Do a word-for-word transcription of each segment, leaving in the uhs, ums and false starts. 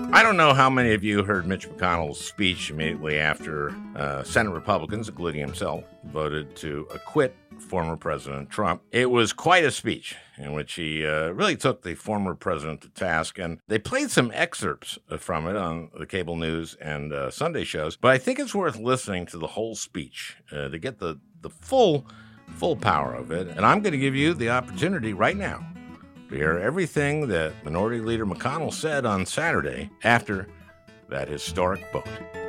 I don't know how many of you heard Mitch McConnell's speech immediately after uh, Senate Republicans, including himself, voted to acquit former President Trump. It was quite a speech in which he uh, really took the former president to task, and they played some excerpts from it on the cable news and uh, Sunday shows, but I think it's worth listening to the whole speech uh, to get the, the full, full power of it, and I'm going to give you the opportunity right now to hear everything that Minority Leader McConnell said on Saturday after that historic vote.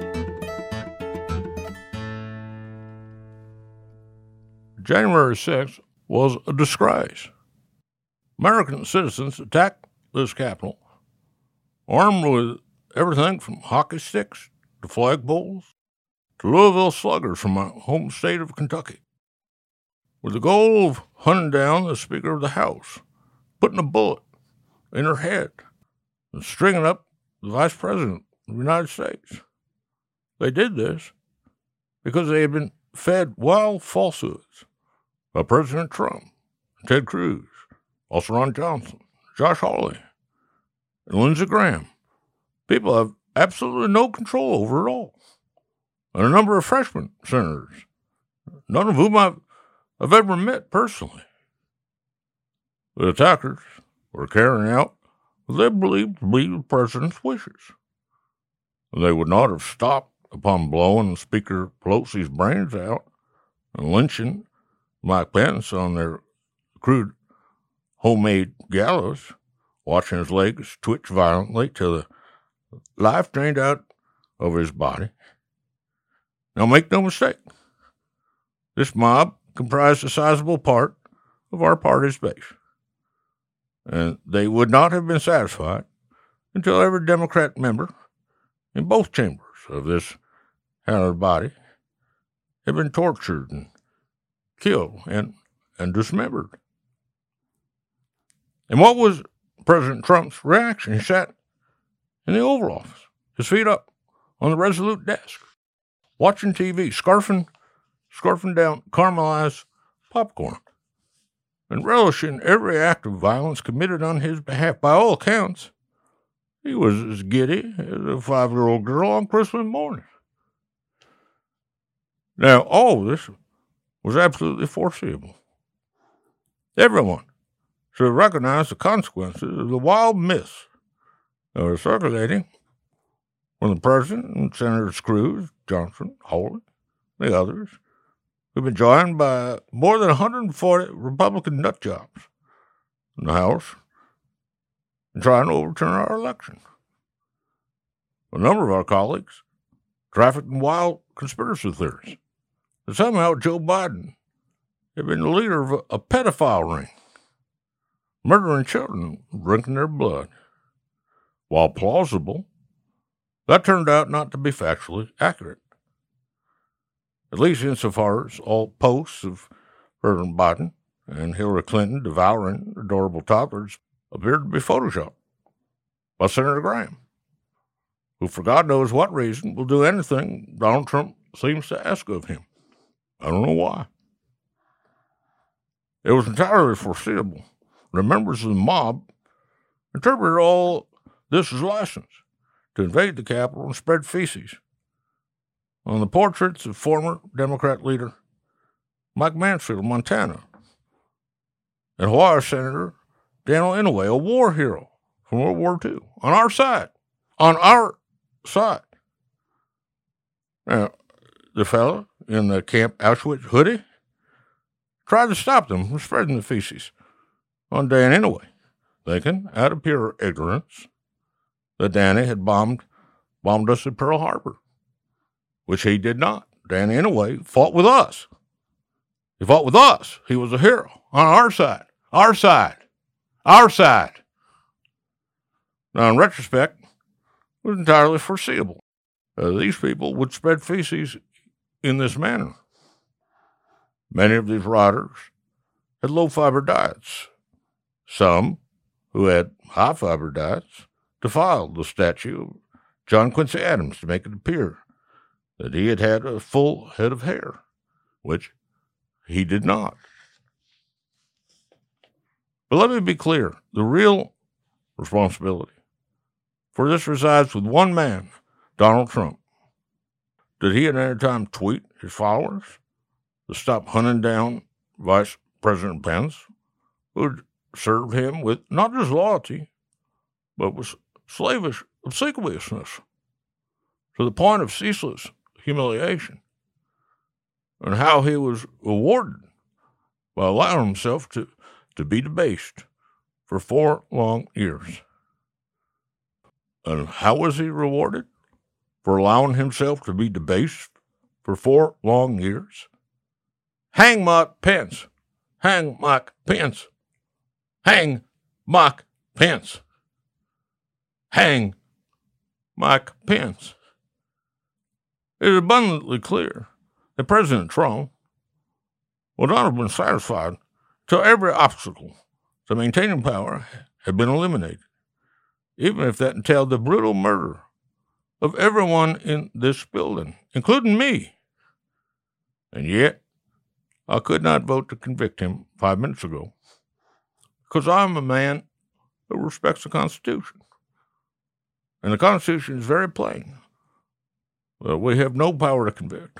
January sixth was a disgrace. American citizens attacked this Capitol, armed with everything from hockey sticks to flagpoles to Louisville sluggers from my home state of Kentucky, with the goal of hunting down the Speaker of the House, putting a bullet in her head, and stringing up the Vice President of the United States. They did this because they had been fed wild falsehoods by President Trump, Ted Cruz, also Ron Johnson, Josh Hawley, and Lindsey Graham. People have absolutely no control over it all. And a number of freshman senators, none of whom I've, I've ever met personally. The attackers were carrying out what they believed to be the president's wishes. And they would not have stopped upon blowing Speaker Pelosi's brains out and lynching Mike Pence on their crude homemade gallows, watching his legs twitch violently till the life drained out of his body. Now make no mistake, this mob comprised a sizable part of our party's base. And they would not have been satisfied until every Democrat member in both chambers of this hallowed body had been tortured and killed and, and dismembered. And what was President Trump's reaction? He sat in the Oval Office, his feet up on the Resolute desk, watching T V, scarfing, scarfing down caramelized popcorn, and relishing every act of violence committed on his behalf. By all accounts, he was as giddy as a five-year-old girl on Christmas morning. Now, all this was absolutely foreseeable. Everyone should recognize the consequences of the wild myths that were circulating when the President and Senators Cruz, Johnson, Hawley, the others, we've been joined by more than one hundred forty Republican nut jobs in the House in trying to overturn our election. A number of our colleagues trafficked in wild conspiracy theories that somehow Joe Biden had been the leader of a, a pedophile ring, murdering children, drinking their blood. While plausible, that turned out not to be factually accurate, at least insofar as all posts of President Biden and Hillary Clinton devouring adorable toddlers appeared to be photoshopped by Senator Graham, who, for God knows what reason, will do anything Donald Trump seems to ask of him. I don't know why. It was entirely foreseeable. The members of the mob interpreted all this as license to invade the Capitol and spread feces on the portraits of former Democrat leader Mike Mansfield of Montana and Hawaii Senator Daniel Inouye, a war hero from World War Two, on our side. On our side. Now, the fellow in the Camp Auschwitz hoodie tried to stop them from spreading the feces on Dan Inouye, thinking, out of pure ignorance, that Danny had bombed bombed us at Pearl Harbor, which he did not. Dan Inouye fought with us. He fought with us. He was a hero on our side. Our side. Our side. Now, in retrospect, it was entirely foreseeable. Uh, these people would spread feces in this manner. Many of these riders had low-fiber diets. Some, who had high-fiber diets, defiled the statue of John Quincy Adams to make it appear that he had had a full head of hair, which he did not. But let me be clear, the real responsibility For this resides with one man, Donald Trump. Did he at any time tweet his followers to stop hunting down Vice President Pence, who had served him with not just loyalty, but with slavish obsequiousness, to the point of ceaseless humiliation, and how he was rewarded by allowing himself to, to be debased for four long years? And how was he rewarded for allowing himself to be debased for four long years? Hang Mike Pence. Hang Mike Pence. Hang Mike Pence. Hang Mike Pence. It is abundantly clear that President Trump would not have been satisfied till every obstacle to maintaining power had been eliminated, even if that entailed the brutal murder of everyone in this building, including me. And yet, I could not vote to convict him five minutes ago, because I'm a man who respects the Constitution. And the Constitution is very plain. That we have no power to convict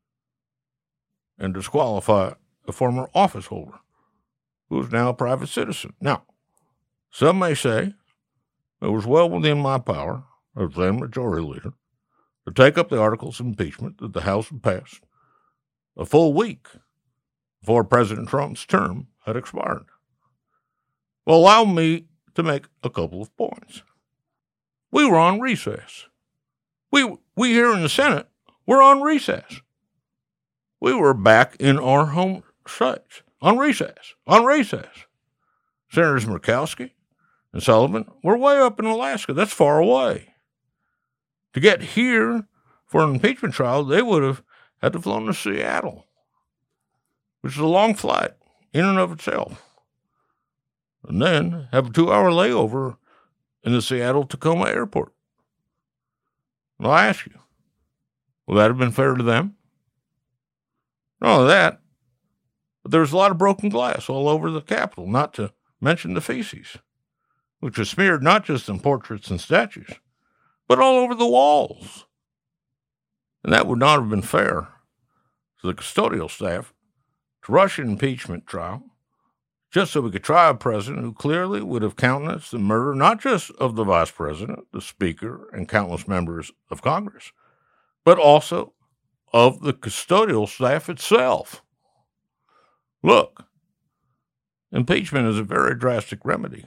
and disqualify a former office holder who is now a private citizen. Now, some may say it was well within my power as then majority leader to take up the articles of impeachment that the House had passed a full week before President Trump's term had expired. Well, allow me to make a couple of points. We were on recess. We we here in the Senate were on recess. We were back in our home states on recess, on recess. Senators Murkowski and Sullivan were way up in Alaska. That's far away. To get here for an impeachment trial, they would have had to fly to Seattle, which is a long flight in and of itself, and then have a two-hour layover in the Seattle-Tacoma airport. Well, I ask you, will that have been fair to them? Not only that, but there was a lot of broken glass all over the Capitol, not to mention the feces, which was smeared not just in portraits and statues, but all over the walls. And that would not have been fair to the custodial staff to rush an impeachment trial just so we could try a president who clearly would have countenanced the murder not just of the vice president, the speaker, and countless members of Congress, but also of the custodial staff itself. Look, impeachment is a very drastic remedy,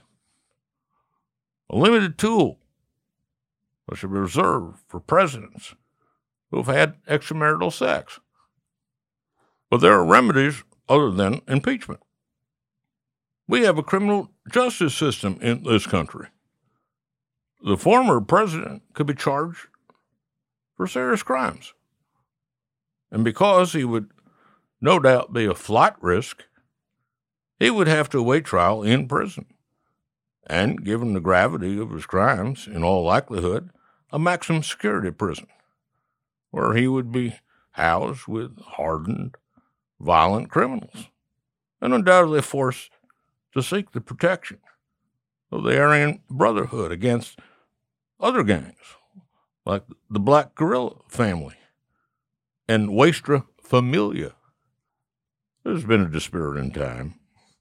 a limited tool that should be reserved for presidents who have had extramarital sex. But there are remedies other than impeachment. We have a criminal justice system in this country. The former president could be charged for serious crimes. And because he would no doubt be a flight risk, he would have to await trial in prison. And given the gravity of his crimes, in all likelihood, a maximum security prison, where he would be housed with hardened, violent criminals, and undoubtedly forced to seek the protection of the Aryan Brotherhood against other gangs, like the Black Guerrilla family and Waestra Familia. There's been a dispiriting time.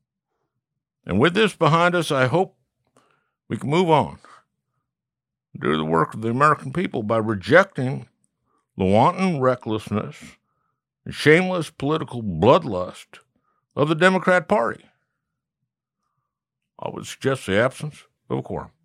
And with this behind us, I hope we can move on, do the work of the American people by rejecting the wanton recklessness and shameless political bloodlust of the Democrat Party. I would suggest the absence of a quorum.